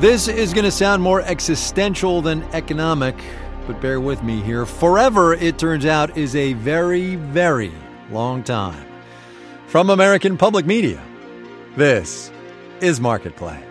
This is going to sound more existential than economic, but bear with me here. Forever, it turns out, is a very, very long time. From American Public Media, this is Marketplace.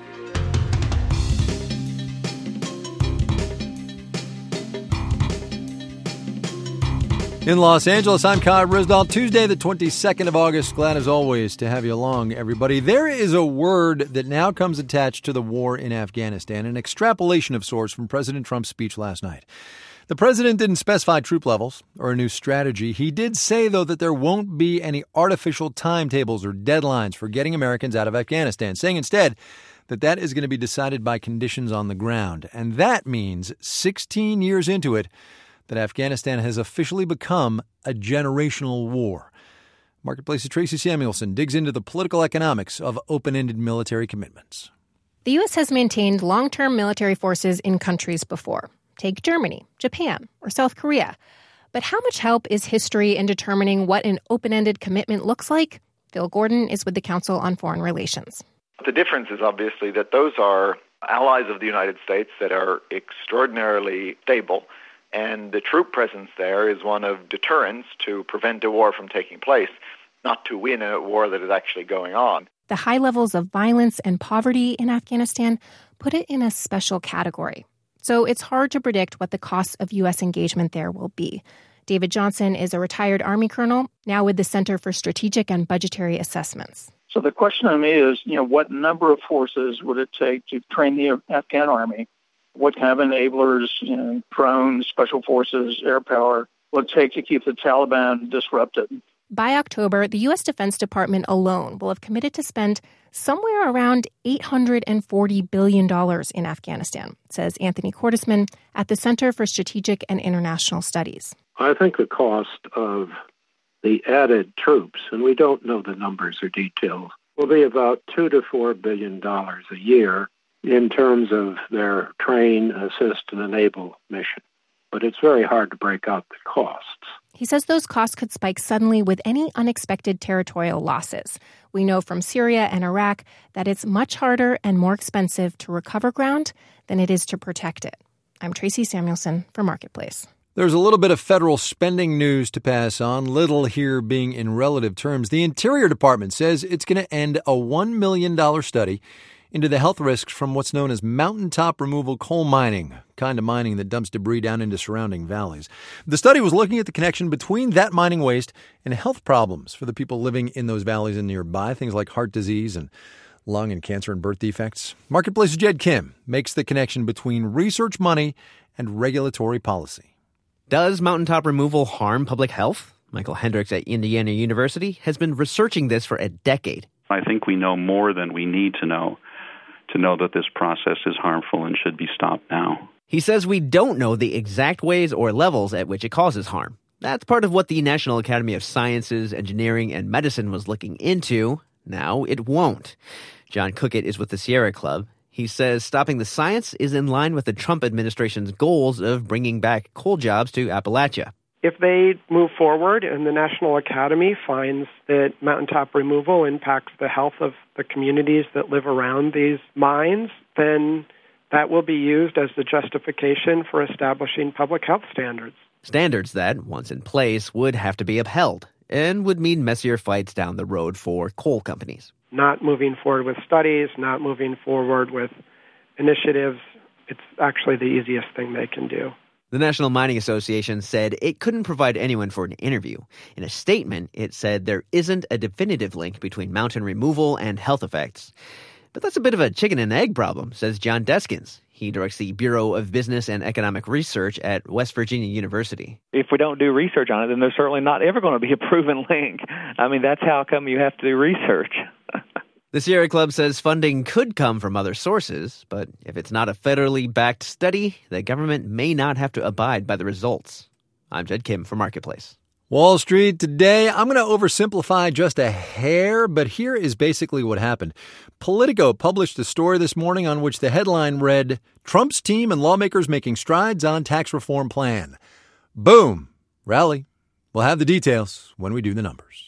In Los Angeles, I'm Kai Ryssdal. Tuesday, the 22nd of August. Glad as always to have you along, everybody. There is a word that now comes attached to the war in Afghanistan, an extrapolation of sorts from President Trump's speech last night. The president didn't specify troop levels or a new strategy. He did say, though, that there won't be any artificial timetables or deadlines for getting Americans out of Afghanistan, saying instead that is going to be decided by conditions on the ground. And that means 16 years into it, that Afghanistan has officially become a generational war. Marketplace's Tracy Samuelson digs into the political economics of open-ended military commitments. The U.S. has maintained long-term military forces in countries before. Take Germany, Japan, or South Korea. But how much help is history in determining what an open-ended commitment looks like? Phil Gordon is with the Council on Foreign Relations. The difference is obviously that those are allies of the United States that are extraordinarily stable. And the troop presence there is one of deterrence to prevent a war from taking place, not to win a war that is actually going on. The high levels of violence and poverty in Afghanistan put it in a special category. So it's hard to predict what the cost of U.S. engagement there will be. David Johnson is a retired Army colonel, now with the Center for Strategic and Budgetary Assessments. So the question to me is, what number of forces would it take to train the Afghan Army? What kind of enablers, drones, special forces, air power, will it take to keep the Taliban disrupted? By October, the U.S. Defense Department alone will have committed to spend somewhere around $840 billion in Afghanistan, says Anthony Cordesman at the Center for Strategic and International Studies. I think the cost of the added troops, and we don't know the numbers or details, will be about $2 to $4 billion a year in terms of their train, assist, and enable mission. But it's very hard to break out the costs. He says those costs could spike suddenly with any unexpected territorial losses. We know from Syria and Iraq that it's much harder and more expensive to recover ground than it is to protect it. I'm Tracy Samuelson for Marketplace. There's a little bit of federal spending news to pass on, little here being in relative terms. The Interior Department says it's going to end a $1 million study into the health risks from what's known as mountaintop removal coal mining, kind of mining that dumps debris down into surrounding valleys. The study was looking at the connection between that mining waste and health problems for the people living in those valleys and nearby, things like heart disease and lung and cancer and birth defects. Marketplace's Jed Kim makes the connection between research money and regulatory policy. Does mountaintop removal harm public health? Michael Hendricks at Indiana University has been researching this for a decade. I think we know more than we need to know that this process is harmful and should be stopped now. He says we don't know the exact ways or levels at which it causes harm. That's part of what the National Academy of Sciences, Engineering, and Medicine was looking into. Now it won't. John Cookett is with the Sierra Club. He says stopping the science is in line with the Trump administration's goals of bringing back coal jobs to Appalachia. If they move forward and the National Academy finds that mountaintop removal impacts the health of the communities that live around these mines, then that will be used as the justification for establishing public health standards. Standards that, once in place, would have to be upheld and would mean messier fights down the road for coal companies. Not moving forward with studies, not moving forward with initiatives, it's actually the easiest thing they can do. The National Mining Association said it couldn't provide anyone for an interview. In a statement, it said there isn't a definitive link between mountain removal and health effects. But that's a bit of a chicken and egg problem, says John Deskins. He directs the Bureau of Business and Economic Research at West Virginia University. If we don't do research on it, then there's certainly not ever going to be a proven link. I mean, that's how come you have to do research. The Sierra Club says funding could come from other sources, but if it's not a federally backed study, the government may not have to abide by the results. I'm Jed Kim for Marketplace. Wall Street today. I'm going to oversimplify just a hair, but here is basically what happened. Politico published a story this morning on which the headline read, Trump's team and lawmakers making strides on tax reform plan. Boom. Rally. We'll have the details when we do the numbers.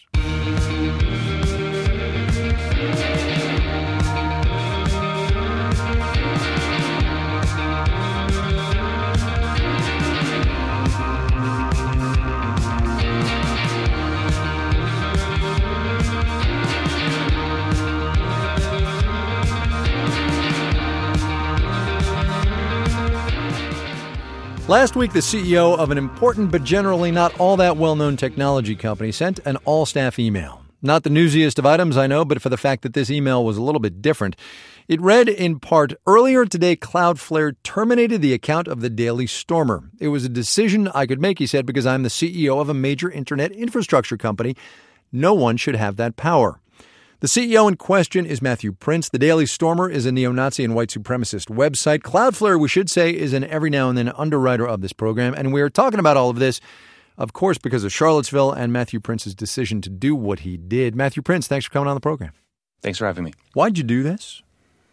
Last week, the CEO of an important but generally not all that well-known technology company sent an all-staff email. Not the newsiest of items, I know, but for the fact that this email was a little bit different. It read in part, "Earlier today, Cloudflare terminated the account of the Daily Stormer. It was a decision I could make," he said, "because I'm the CEO of a major internet infrastructure company. No one should have that power." The CEO in question is Matthew Prince. The Daily Stormer is a neo-Nazi and white supremacist website. Cloudflare, we should say, is an every now and then underwriter of this program. And we are talking about all of this, of course, because of Charlottesville and Matthew Prince's decision to do what he did. Matthew Prince, thanks for coming on the program. Thanks for having me. Why'd you do this?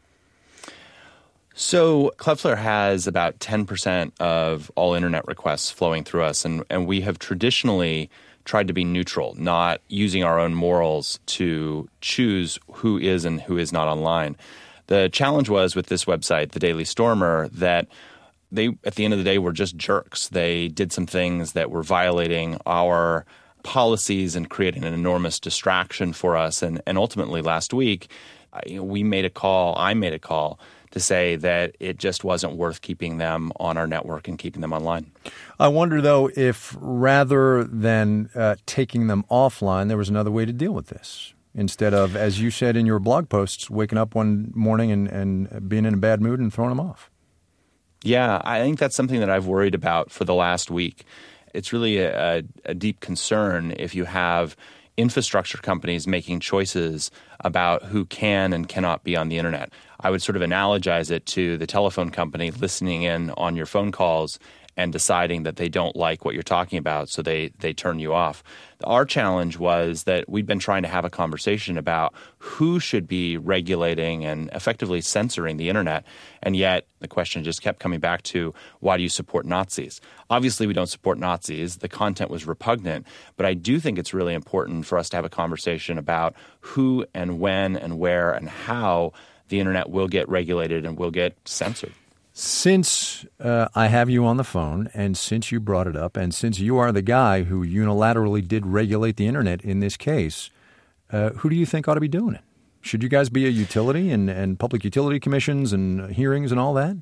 So Cloudflare has about 10% of all internet requests flowing through us, and we have traditionally tried to be neutral, not using our own morals to choose who is and who is not online. The challenge was with this website, the Daily Stormer, that they, at the end of the day, were just jerks. They did some things that were violating our policies and creating an enormous distraction for us. And ultimately, last week, I made a call to say that it just wasn't worth keeping them on our network and keeping them online. I wonder, though, if rather than taking them offline, there was another way to deal with this. Instead of, as you said in your blog posts, waking up one morning and being in a bad mood and throwing them off. Yeah, I think that's something that I've worried about for the last week. It's really a deep concern if you have infrastructure companies making choices about who can and cannot be on the internet. I would sort of analogize it to the telephone company listening in on your phone calls and deciding that they don't like what you're talking about, so they turn you off. Our challenge was that we'd been trying to have a conversation about who should be regulating and effectively censoring the internet, and yet the question just kept coming back to, why do you support Nazis? Obviously, we don't support Nazis. The content was repugnant, but I do think it's really important for us to have a conversation about who and when and where and how the internet will get regulated and will get censored. Since I have you on the phone, and since you brought it up, and since you are the guy who unilaterally did regulate the internet in this case, who do you think ought to be doing it? Should you guys be a utility and public utility commissions and hearings and all that?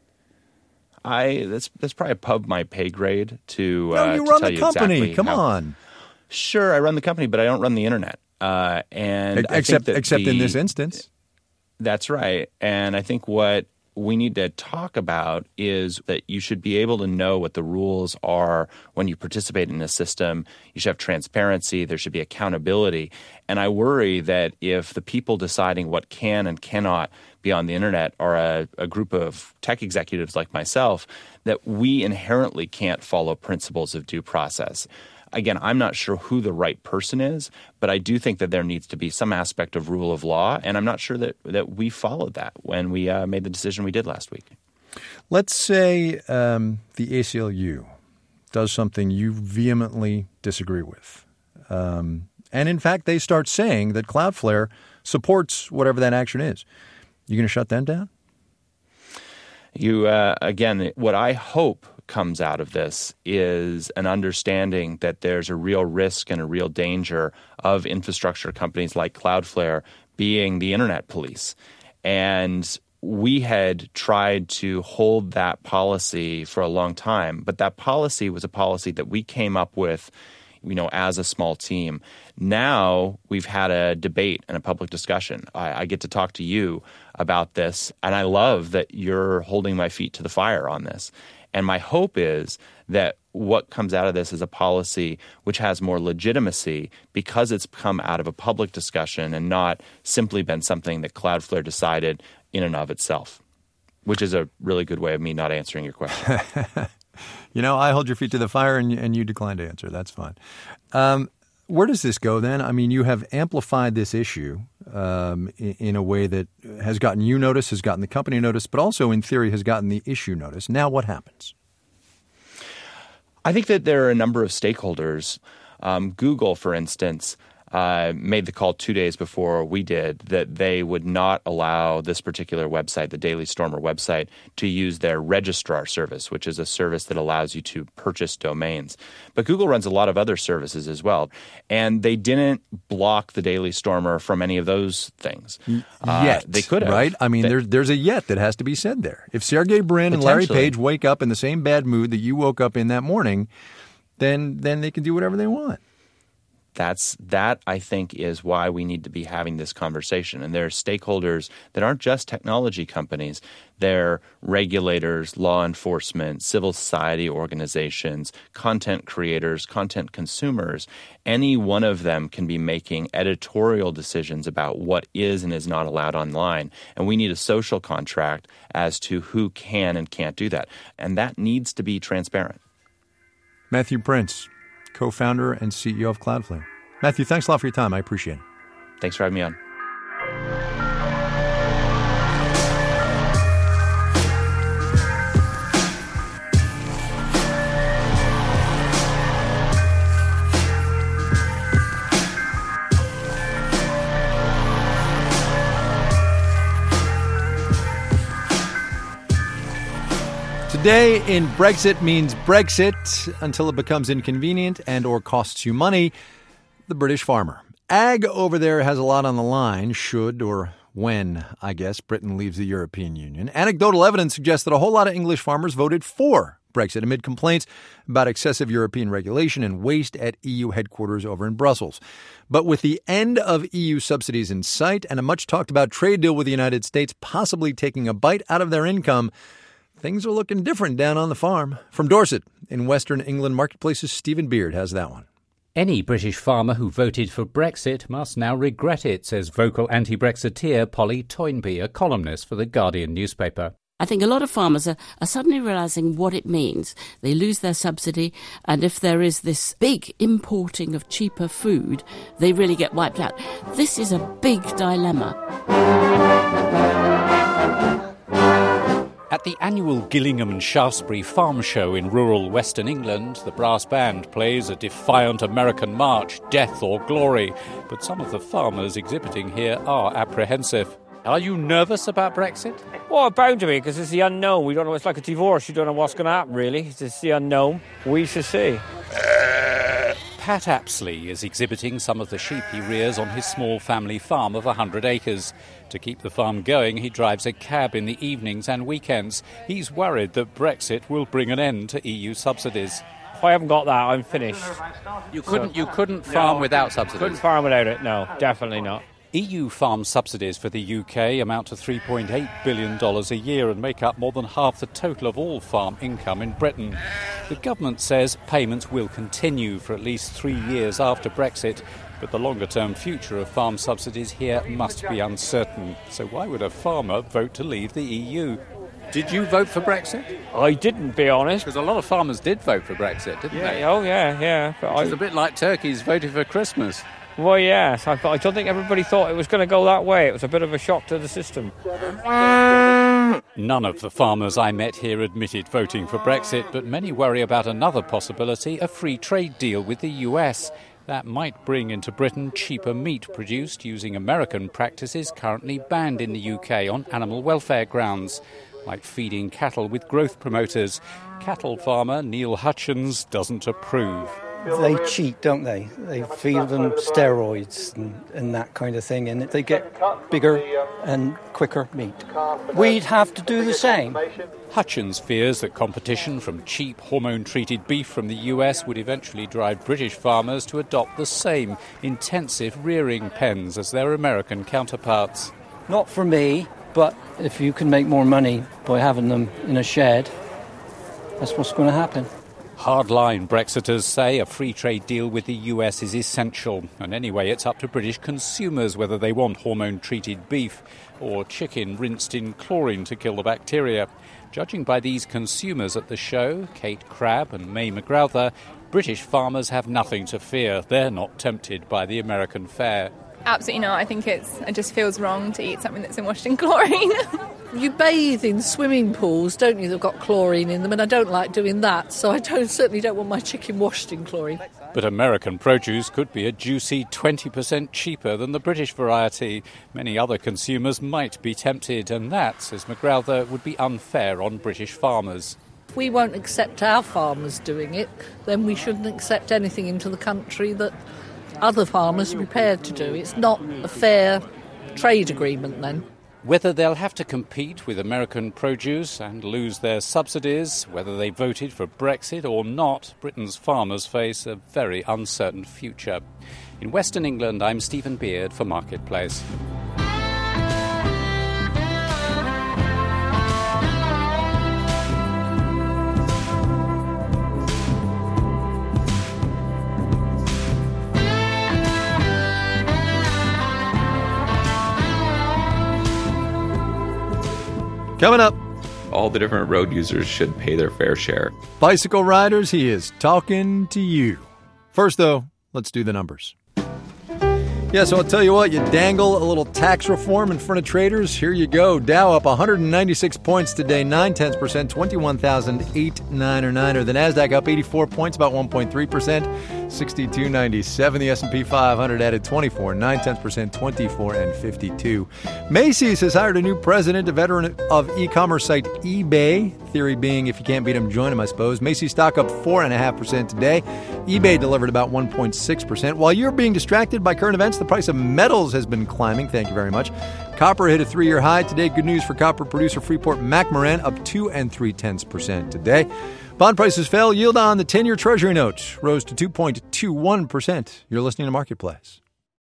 That's probably above my pay grade to No, you to run tell the you company. exactly Come how. on. Sure, I run the company, but I don't run the internet. And Except in this instance. That's right. And I think what we need to talk about is that you should be able to know what the rules are when you participate in a system. You should have transparency. There should be accountability. And I worry that if the people deciding what can and cannot be on the internet are a group of tech executives like myself, that we inherently can't follow principles of due process. Again, I'm not sure who the right person is, but I do think that there needs to be some aspect of rule of law, and I'm not sure that we followed that when we made the decision we did last week. Let's say the ACLU does something you vehemently disagree with. And in fact, they start saying that Cloudflare supports whatever that action is. You going to shut them down? Again, what I hope comes out of this is an understanding that there's a real risk and a real danger of infrastructure companies like Cloudflare being the internet police. And we had tried to hold that policy for a long time, but that policy was a policy that we came up with, as a small team. Now we've had a debate and a public discussion. I get to talk to you about this, and I love that you're holding my feet to the fire on this. And my hope is that what comes out of this is a policy which has more legitimacy because it's come out of a public discussion and not simply been something that Cloudflare decided in and of itself, which is a really good way of me not answering your question. I hold your feet to the fire and you decline to answer. That's fine. Where does this go then? I mean, you have amplified this issue in a way that has gotten you notice, has gotten the company notice, but also in theory has gotten the issue notice. Now what happens? I think that there are a number of stakeholders. Google, for instance, made the call 2 days before we did that they would not allow this particular website, the Daily Stormer website, to use their registrar service, which is a service that allows you to purchase domains. But Google runs a lot of other services as well, and they didn't block the Daily Stormer from any of those things. Yet, they could have. Right? I mean, there's a yet that has to be said there. If Sergey Brin and Larry Page wake up in the same bad mood that you woke up in that morning, then they can do whatever they want. That, I think, is why we need to be having this conversation. And there are stakeholders that aren't just technology companies. They're regulators, law enforcement, civil society organizations, content creators, content consumers. Any one of them can be making editorial decisions about what is and is not allowed online. And we need a social contract as to who can and can't do that. And that needs to be transparent. Matthew Prince, co-founder and CEO of Cloudflare. Matthew, thanks a lot for your time. I appreciate it. Thanks for having me on. Today in Brexit means Brexit until it becomes inconvenient and or costs you money. The British farmer. Ag over there has a lot on the line should or when, I guess, Britain leaves the European Union. Anecdotal evidence suggests that a whole lot of English farmers voted for Brexit amid complaints about excessive European regulation and waste at EU headquarters over in Brussels. But with the end of EU subsidies in sight and a much talked about trade deal with the United States possibly taking a bite out of their income, things are looking different down on the farm. From Dorset in Western England marketplaces, Stephen Beard has that one. Any British farmer who voted for Brexit must now regret it, says vocal anti-Brexiteer Polly Toynbee, a columnist for The Guardian newspaper. I think a lot of farmers are suddenly realising what it means. They lose their subsidy, and if there is this big importing of cheaper food, they really get wiped out. This is a big dilemma. At the annual Gillingham and Shaftesbury Farm Show in rural Western England, the brass band plays a defiant American march, Death or Glory. But some of the farmers exhibiting here are apprehensive. Are you nervous about Brexit? Well, bound to be, because it's the unknown. We don't know. It's like a divorce. You don't know what's going to happen, really. It's the unknown. We shall see. Pat Apsley is exhibiting some of the sheep he rears on his small family farm of 100 acres. To keep the farm going, he drives a cab in the evenings and weekends. He's worried that Brexit will bring an end to EU subsidies. If I haven't got that, I'm finished. You couldn't farm without subsidies? Couldn't farm without it, no, definitely not. EU farm subsidies for the UK amount to $3.8 billion a year and make up more than half the total of all farm income in Britain. The government says payments will continue for at least 3 years after Brexit, but the longer-term future of farm subsidies here must be uncertain. So why would a farmer vote to leave the EU? Did you vote for Brexit? I didn't, be honest. Because a lot of farmers did vote for Brexit, didn't they? Oh, yeah. But it's a bit like turkeys voting for Christmas. Well, yes, I don't think everybody thought it was going to go that way. It was a bit of a shock to the system. None of the farmers I met here admitted voting for Brexit, but many worry about another possibility, a free trade deal with the US. That might bring into Britain cheaper meat produced using American practices currently banned in the UK on animal welfare grounds, like feeding cattle with growth promoters. Cattle farmer Neil Hutchins doesn't approve. They cheat, don't they? They feed them steroids and that kind of thing, and they get bigger and quicker meat. We'd have to do the same. Hutchins fears that competition from cheap hormone-treated beef from the US would eventually drive British farmers to adopt the same intensive rearing pens as their American counterparts. Not for me, but if you can make more money by having them in a shed, that's what's going to happen. Hardline Brexiters say a free trade deal with the US is essential. And anyway, it's up to British consumers whether they want hormone-treated beef or chicken rinsed in chlorine to kill the bacteria. Judging by these consumers at the show, Kate Crabb and May McGrowther, British farmers have nothing to fear. They're not tempted by the American fare. Absolutely not. I think it just feels wrong to eat something that's been washed in chlorine. You bathe in swimming pools, don't you? They've got chlorine in them, and I don't like doing that, so I certainly don't want my chicken washed in chlorine. But American produce could be a juicy 20% cheaper than the British variety. Many other consumers might be tempted, and that, says McGrowther, would be unfair on British farmers. If we won't accept our farmers doing it, then we shouldn't accept anything into the country that other farmers are prepared to do. It's not a fair trade agreement then. Whether they'll have to compete with American produce and lose their subsidies, whether they voted for Brexit or not, Britain's farmers face a very uncertain future. In Western England, I'm Stephen Beard for Marketplace. Coming up. All the different road users should pay their fair share. Bicycle riders, he is talking to you. First, though, let's do the numbers. Yeah, so I'll tell you what, you dangle a little tax reform in front of traders. Here you go. Dow up 196 points today, 0.9%, 21,899. The NASDAQ up 84 points, about 1.3%, 6297. The S&P 500 added 24, 0.9%, 24 and 52. Macy's has hired a new president, a veteran of e-commerce site eBay. Theory being, if you can't beat them, join them, I suppose. Macy's stock up 4.5% today. eBay delivered about 1.6%. While you're being distracted by current events, the price of metals has been climbing. Thank you very much. Copper hit a 3-year high today. Good news for copper producer Freeport-McMoRan, up 2.3% today. Bond prices fell. Yield on the 10-year Treasury note rose to 2.21%. You're listening to Marketplace.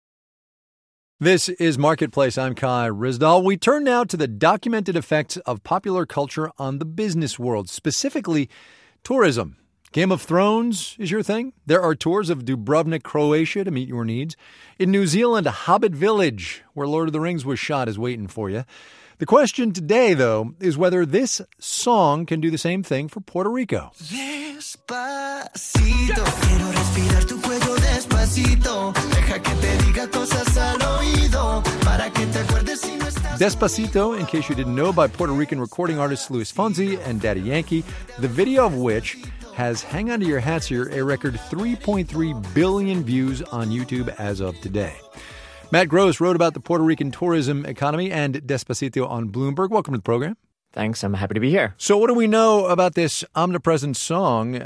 This is Marketplace. I'm Kai Ryssdal. We turn now to the documented effects of popular culture on the business world, specifically tourism. Game of Thrones is your thing? There are tours of Dubrovnik, Croatia to meet your needs. In New Zealand, Hobbit Village, where Lord of the Rings was shot, is waiting for you. The question today, though, is whether this song can do the same thing for Puerto Rico. Despacito, quiero respirar tu cuello despacito. Deja que te diga cosas al oído para que te acuerdes si no estás. Despacito, in case you didn't know, by Puerto Rican recording artists Luis Fonsi and Daddy Yankee, the video of which has, hang on to your hats here, a record 3.3 billion views on YouTube as of today. Matt Gross wrote about the Puerto Rican tourism economy and Despacito on Bloomberg. Welcome to the program. Thanks. I'm happy to be here. So what do we know about this omnipresent song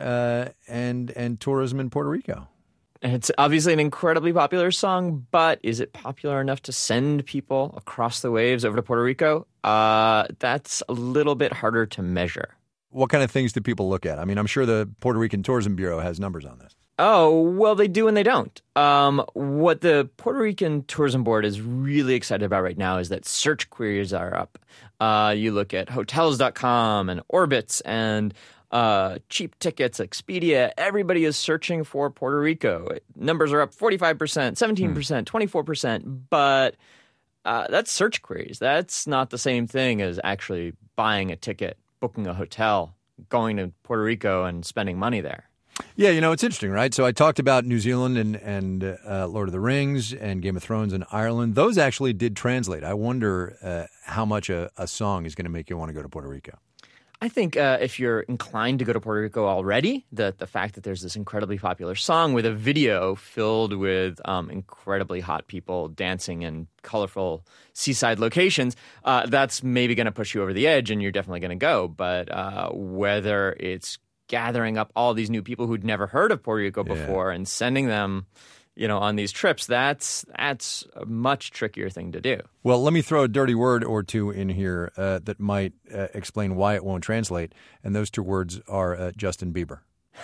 and tourism in Puerto Rico? It's obviously an incredibly popular song, but is it popular enough to send people across the waves over to Puerto Rico? That's a little bit harder to measure. What kind of things do people look at? I mean, I'm sure the Puerto Rican Tourism Bureau has numbers on this. Oh, well, they do and they don't. What the Puerto Rican Tourism Board is really excited about right now is that search queries are up. You look at Hotels.com and Orbitz and cheap tickets, Expedia. Everybody is searching for Puerto Rico. Numbers are up 45%, 17%, 24%. But that's search queries. That's not the same thing as actually buying a ticket, booking a hotel, going to Puerto Rico and spending money there. Yeah, you know, it's interesting, right? So I talked about New Zealand and Lord of the Rings and Game of Thrones in Ireland. Those actually did translate. I wonder how much a song is going to make you want to go to Puerto Rico. I think if you're inclined to go to Puerto Rico already, the fact that there's this incredibly popular song with a video filled with incredibly hot people dancing in colorful seaside locations, that's maybe going to push you over the edge and you're definitely going to go. But whether it's gathering up all these new people who'd never heard of Puerto Rico before and sending them, on these trips, that's a much trickier thing to do. Well, let me throw a dirty word or two in here that might explain why it won't translate. And those two words are Justin Bieber.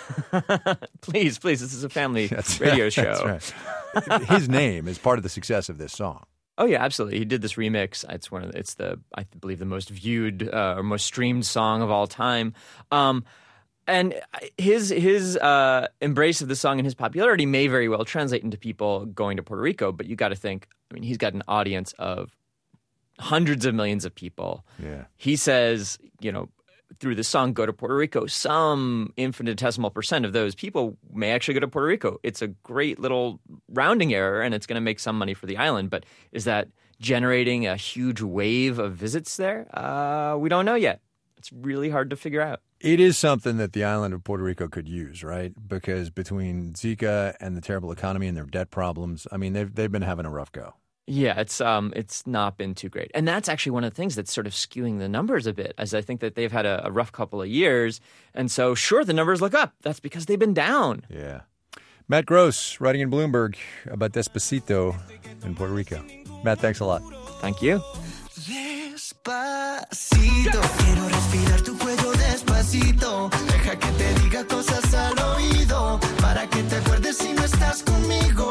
Please, this is a family radio show. That's right. His name is part of the success of this song. Oh yeah, absolutely. He did this remix. It's I believe the most viewed or most streamed song of all time. And his embrace of the song and his popularity may very well translate into people going to Puerto Rico. But you got to think, he's got an audience of hundreds of millions of people. Yeah. He says, through the song, go to Puerto Rico. Some infinitesimal percent of those people may actually go to Puerto Rico. It's a great little rounding error, and it's going to make some money for the island. But is that generating a huge wave of visits there? We don't know yet. It's really hard to figure out. It is something that the island of Puerto Rico could use, right? Because between Zika and the terrible economy and their debt problems, I mean, they've been having a rough go. Yeah, it's not been too great. And that's actually one of the things that's sort of skewing the numbers a bit, as I think that they've had a rough couple of years. And so, sure, the numbers look up. That's because they've been down. Yeah. Matt Gross, writing in Bloomberg about Despacito in Puerto Rico. Matt, thanks a lot. Thank you. Despacito, quiero respirar tu cuello despacito. Deja que te diga cosas al oído, para que te acuerdes si no estás conmigo.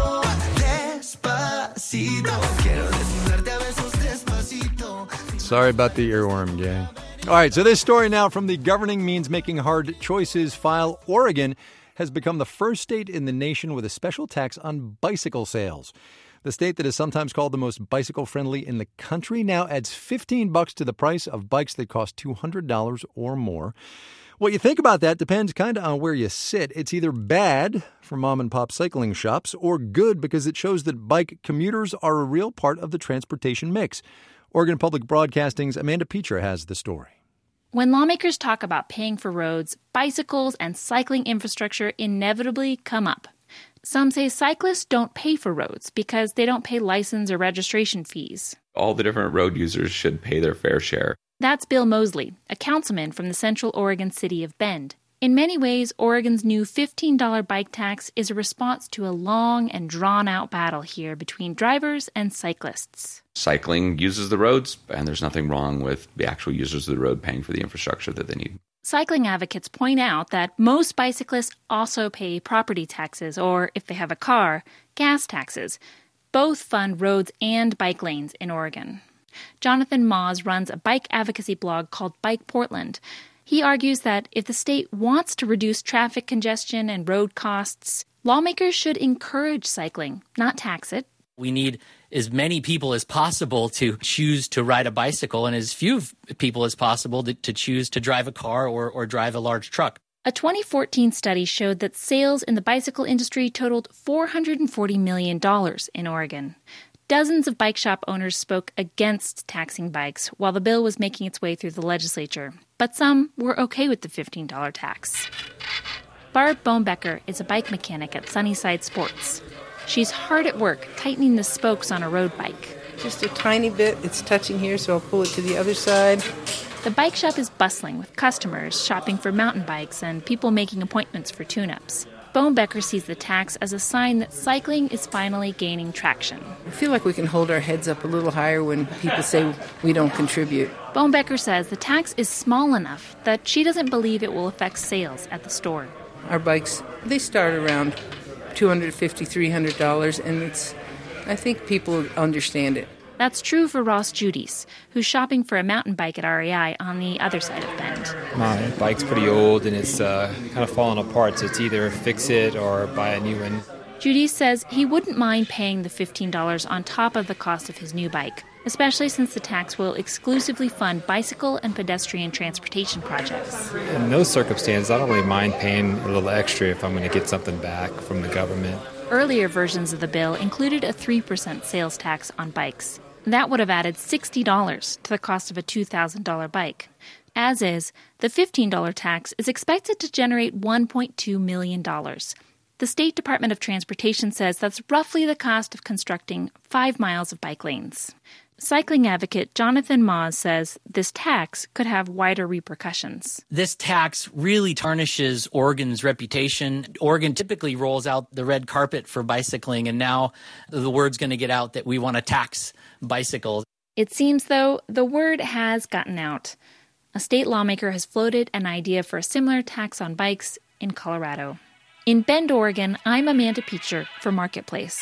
Despacito, quiero desnudarte a besos despacito. Sorry about the earworm, gang. All right, so this story now from the Governing Means Making Hard Choices file. Oregon has become the first state in the nation with a special tax on bicycle sales. The state that is sometimes called the most bicycle-friendly in the country now adds $15 to the price of bikes that cost $200 or more. What you think about that depends kind of on where you sit. It's either bad for mom-and-pop cycling shops or good because it shows that bike commuters are a real part of the transportation mix. Oregon Public Broadcasting's Amanda Peacher has the story. When lawmakers talk about paying for roads, bicycles and cycling infrastructure inevitably come up. Some say cyclists don't pay for roads because they don't pay license or registration fees. All the different road users should pay their fair share. That's Bill Mosley, a councilman from the Central Oregon city of Bend. In many ways, Oregon's new $15 bike tax is a response to a long and drawn-out battle here between drivers and cyclists. Cycling uses the roads, and there's nothing wrong with the actual users of the road paying for the infrastructure that they need. Cycling advocates point out that most bicyclists also pay property taxes, or if they have a car, gas taxes. Both fund roads and bike lanes in Oregon. Jonathan Maas runs a bike advocacy blog called Bike Portland. He argues that if the state wants to reduce traffic congestion and road costs, lawmakers should encourage cycling, not tax it. We need as many people as possible to choose to ride a bicycle and as few people as possible to choose to drive a car or drive a large truck. A 2014 study showed that sales in the bicycle industry totaled $440 million in Oregon. Dozens of bike shop owners spoke against taxing bikes while the bill was making its way through the legislature, but some were okay with the $15 tax. Barb Bohnbecker is a bike mechanic at Sunnyside Sports. She's hard at work tightening the spokes on a road bike. Just a tiny bit. It's touching here, so I'll pull it to the other side. The bike shop is bustling with customers shopping for mountain bikes and people making appointments for tune-ups. Bohnbecker sees the tax as a sign that cycling is finally gaining traction. I feel like we can hold our heads up a little higher when people say we don't contribute. Bohnbecker says the tax is small enough that she doesn't believe it will affect sales at the store. Our bikes, they start around $250, $300, and I think people understand it. That's true for Ross Judice, who's shopping for a mountain bike at REI on the other side of Bend. My bike's pretty old and it's kind of falling apart, so it's either fix it or buy a new one. Judice says he wouldn't mind paying the $15 on top of the cost of his new bike, especially since the tax will exclusively fund bicycle and pedestrian transportation projects. In those circumstances, I don't really mind paying a little extra if I'm going to get something back from the government. Earlier versions of the bill included a 3% sales tax on bikes. That would have added $60 to the cost of a $2,000 bike. As is, the $15 tax is expected to generate $1.2 million. The State Department of Transportation says that's roughly the cost of constructing 5 miles of bike lanes. Cycling advocate Jonathan Maas says this tax could have wider repercussions. This tax really tarnishes Oregon's reputation. Oregon typically rolls out the red carpet for bicycling, and now the word's going to get out that we want to tax bicycles. It seems, though, the word has gotten out. A state lawmaker has floated an idea for a similar tax on bikes in Colorado. In Bend, Oregon, I'm Amanda Peacher for Marketplace.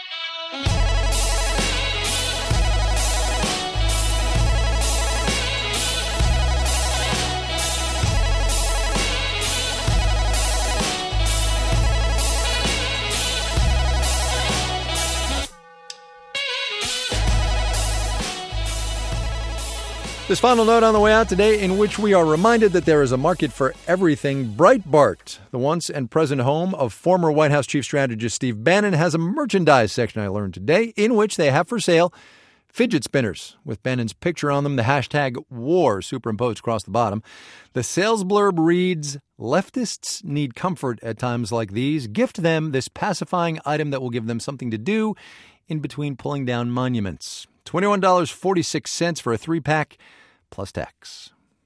This final note on the way out today, in which we are reminded that there is a market for everything. Breitbart, the once and present home of former White House Chief Strategist Steve Bannon, has a merchandise section, I learned today, in which they have for sale Fidget spinners with Bannon's picture on them, the hashtag war superimposed across the bottom. The sales blurb reads, leftists need comfort at times like these. Gift them this pacifying item that will give them something to do in between pulling down monuments. $21.46 for a 3-pack plus tax.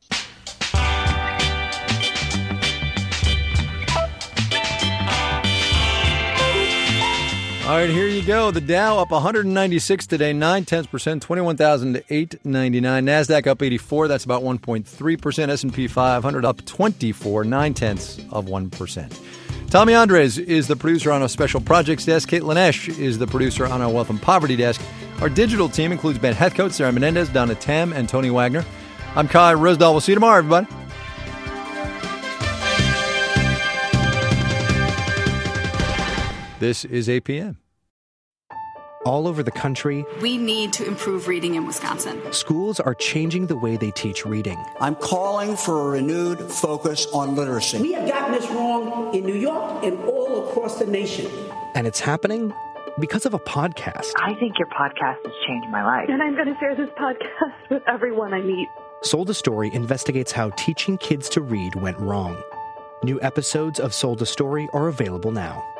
All right, here you go. The Dow up 196 today, 0.9%, 21,899. NASDAQ up 84, that's about 1.3%. S&P 500 up 24, 0.9%. Tommy Andres is the producer on our Special Projects Desk. Kate Lanesh is the producer on our Wealth and Poverty Desk. Our digital team includes Ben Heathcote, Sarah Menendez, Donna Tam, and Tony Wagner. I'm Kai Ryssdal. We'll see you tomorrow, everybody. This is APM. All over the country, we need to improve reading in Wisconsin. Schools are changing the way they teach reading. I'm calling for a renewed focus on literacy. We have gotten this wrong in New York and all across the nation. And it's happening because of a podcast. I think your podcast has changed my life. And I'm going to share this podcast with everyone I meet. Sold a Story investigates how teaching kids to read went wrong. New episodes of Sold a Story are available now.